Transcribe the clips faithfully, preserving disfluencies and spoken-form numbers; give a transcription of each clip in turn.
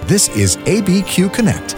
This is A B Q Connect.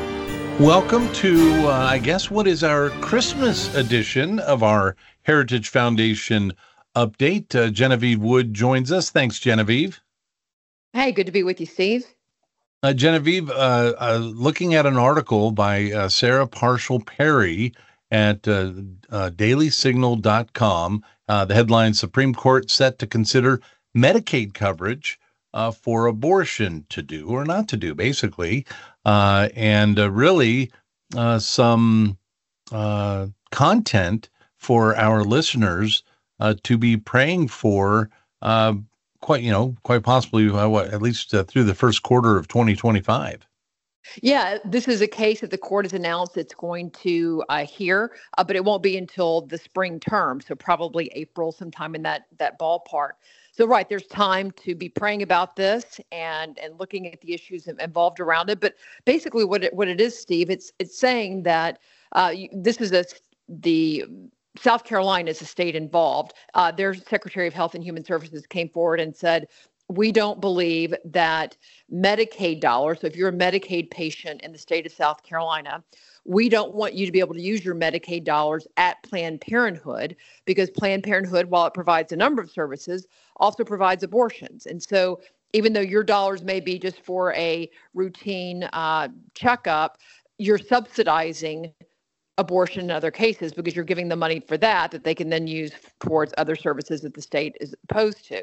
Welcome to, uh, I guess, what is our Christmas edition of our Heritage Foundation update. Uh, Genevieve Wood joins us. Thanks, Genevieve. Hey, good to be with you, Steve. Uh, Genevieve, uh, uh, looking at an article by uh, Sarah Parshall Perry at uh, uh, daily signal dot com, uh, the headline, Supreme Court set to consider Medicaid coverage uh, for abortion to do or not to do, basically. Uh, and uh, really uh, some uh, content for our listeners uh, to be praying for, uh, quite, you know, quite possibly, uh, what, at least uh, through the first quarter of twenty twenty-five. Yeah, this is a case that the court has announced it's going to uh, hear, uh, but it won't be until the spring term, so probably April, sometime in that that ballpark. So, right, there's time to be praying about this and and looking at the issues involved around it. But basically, what it what it is, Steve, it's it's saying that uh, you, this is a the South Carolina is a state involved. Uh, their Secretary of Health and Human Services came forward and said, we don't believe that Medicaid dollars, so if you're a Medicaid patient in the state of South Carolina, we don't want you to be able to use your Medicaid dollars at Planned Parenthood, because Planned Parenthood, while it provides a number of services, also provides abortions. And so even though your dollars may be just for a routine uh, checkup, you're subsidizing abortion in other cases because you're giving the money for that that they can then use towards other services that the state is opposed to.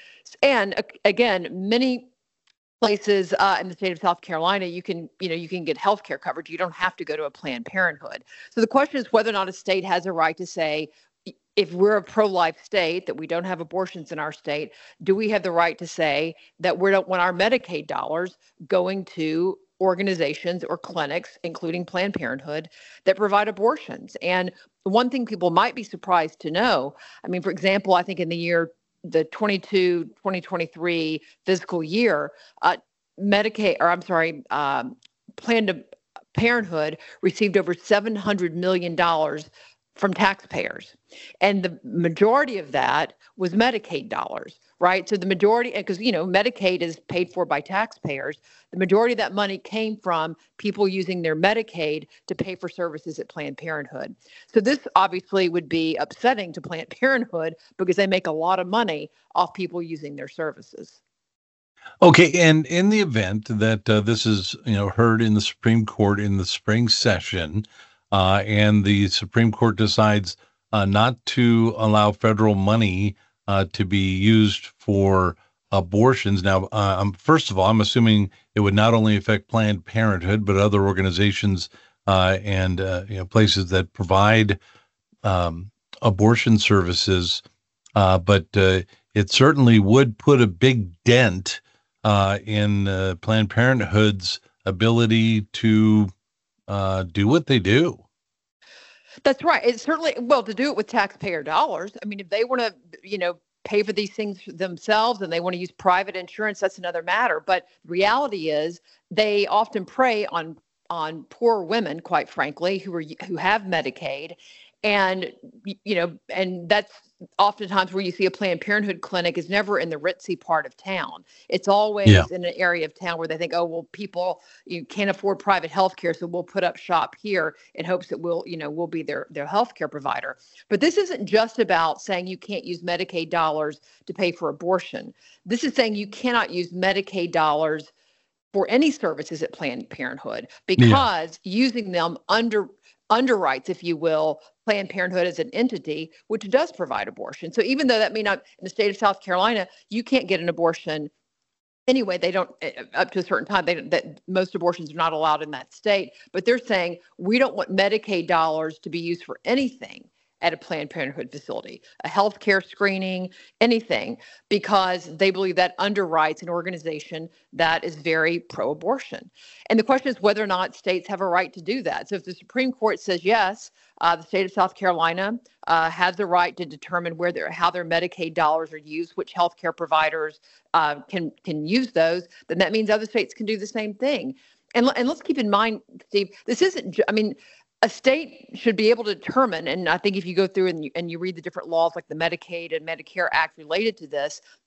And uh, again, many places uh, in the state of South Carolina, you can, you know, you can get health care coverage. You don't have to go to a Planned Parenthood. So the question is whether or not a state has a right to say, if we're a pro-life state, that we don't have abortions in our state, do we have the right to say that we don't want our Medicaid dollars going to organizations or clinics, including Planned Parenthood, that provide abortions? And one thing people might be surprised to know, I mean, for example, I think in the year the twenty-two twenty twenty-three fiscal year, uh, Medicaid, or I'm sorry, um, Planned Parenthood received over seven hundred million dollars from taxpayers. And the majority of that was Medicaid dollars, right? So the majority, because, you know, Medicaid is paid for by taxpayers. The majority of that money came from people using their Medicaid to pay for services at Planned Parenthood. So this obviously would be upsetting to Planned Parenthood because they make a lot of money off people using their services. Okay, and in the event that uh, this is, you know, heard in the Supreme Court in the spring session, uh, and the Supreme Court decides uh, not to allow federal money uh, to be used for abortions. Now, uh, um, first of all, I'm assuming it would not only affect Planned Parenthood, but other organizations uh, and uh, you know, places that provide um, abortion services. Uh, but uh, it certainly would put a big dent uh, in uh, Planned Parenthood's ability to uh, do what they do. That's right. It's certainly, well, to do it with taxpayer dollars. I mean, if they want to, you know, pay for these things themselves and they want to use private insurance, that's another matter. But the reality is they often prey on on poor women, quite frankly, who are who have Medicaid. And, you know, and that's oftentimes where you see a Planned Parenthood clinic is never in the ritzy part of town. It's always yeah. in an area of town where they think, oh, well, people, you can't afford private health care, so we'll put up shop here in hopes that we'll, you know, we'll be their, their health care provider. But this isn't just about saying you can't use Medicaid dollars to pay for abortion. This is saying you cannot use Medicaid dollars for any services at Planned Parenthood because yeah. using them under underwrites, if you will, Planned Parenthood as an entity, which does provide abortion. So even though that may not, in the state of South Carolina, you can't get an abortion anyway. They don't, up to a certain time, they that most abortions are not allowed in that state. But they're saying we don't want Medicaid dollars to be used for anything at a Planned Parenthood facility, a healthcare screening, anything, because they believe that underwrites an organization that is very pro-abortion. And the question is whether or not states have a right to do that. So if the Supreme Court says yes, uh, the state of South Carolina uh, has the right to determine where their, how their Medicaid dollars are used, which healthcare providers uh, can can use those, then that means other states can do the same thing. And, and let's keep in mind, Steve, this isn't, I mean, a state should be able to determine, and I think if you go through and you, and you read the different laws like the Medicaid and Medicare Act related to this,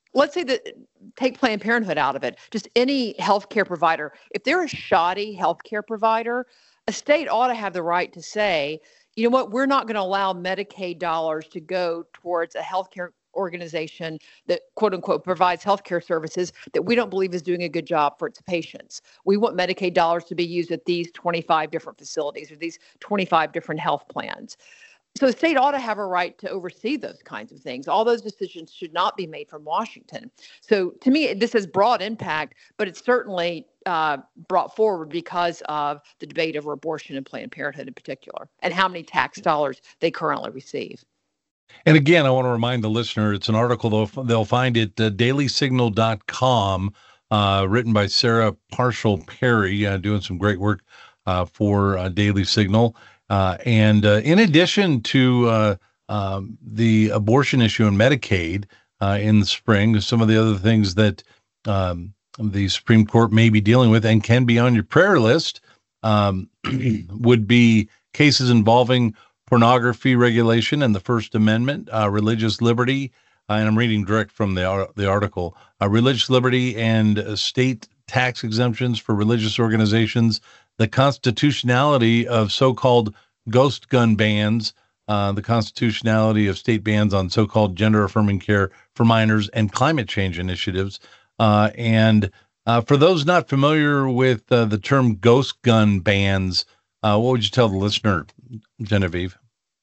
let's say that take Planned Parenthood out of it, just any healthcare provider, if they're a shoddy healthcare provider, a state ought to have the right to say, you know what, we're not going to allow Medicaid dollars to go towards a healthcare organization that quote unquote provides healthcare services that we don't believe is doing a good job for its patients. We want Medicaid dollars to be used at these twenty-five different facilities or these twenty-five different health plans. So the state ought to have a right to oversee those kinds of things. All those decisions should not be made from Washington. So to me, this has broad impact, but it's certainly uh, brought forward because of the debate over abortion and Planned Parenthood in particular, and how many tax dollars they currently receive. And again, I want to remind the listener, it's an article they'll, they'll find at uh, daily signal dot com, uh, written by Sarah Parshall Perry, uh, doing some great work uh, for uh, Daily Signal. Uh, and uh, in addition to uh, um, the abortion issue and Medicaid uh, in the spring, some of the other things that um, the Supreme Court may be dealing with and can be on your prayer list um, would be cases involving pornography regulation and the First Amendment, uh, religious liberty, uh, and I'm reading direct from the the article, uh, religious liberty and uh, state tax exemptions for religious organizations, the constitutionality of so-called ghost gun bans, uh, the constitutionality of state bans on so-called gender-affirming care for minors, and climate change initiatives. Uh, and uh, for those not familiar with uh, the term ghost gun bans, uh, what would you tell the listener, Genevieve?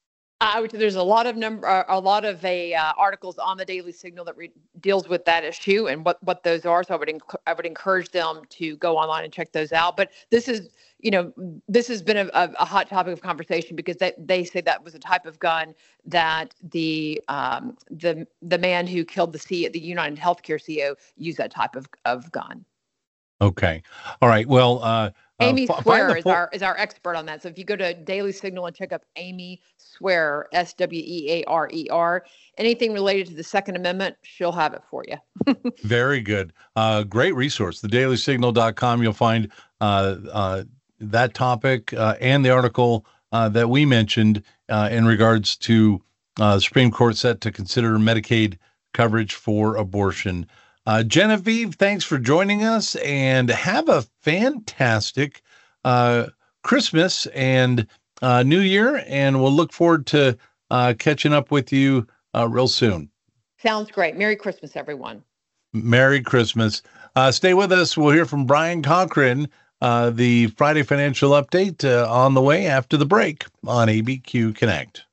I would, there's a lot of number, uh, a lot of a uh, articles on the Daily Signal that re- deals with that issue and what, what those are. So I would enc- I would encourage them to go online and check those out. But this is, you know, this has been a, a, a hot topic of conversation because they, they say that was a type of gun that the um, the the man who killed the C the United Healthcare C E O used that type of, of gun. Okay, all right. Well, uh, Amy uh, Swearer is our is our expert on that. So if you go to Daily Signal and check up Amy Swearer, S W E A R E R, anything related to the Second Amendment, she'll have it for you. Very good. Uh, great resource. The daily signal dot com. You'll find uh, uh, that topic uh, and the article uh, that we mentioned uh, in regards to uh, the Supreme Court set to consider Medicaid coverage for abortion. Uh, Genevieve, thanks for joining us, and have a fantastic uh, Christmas and uh, New Year, and we'll look forward to uh, catching up with you uh, real soon. Sounds great. Merry Christmas, everyone. Merry Christmas. Uh, stay with us. We'll hear from Brian Cochran, uh, the Friday Financial Update uh, on the way after the break on A B Q Connect.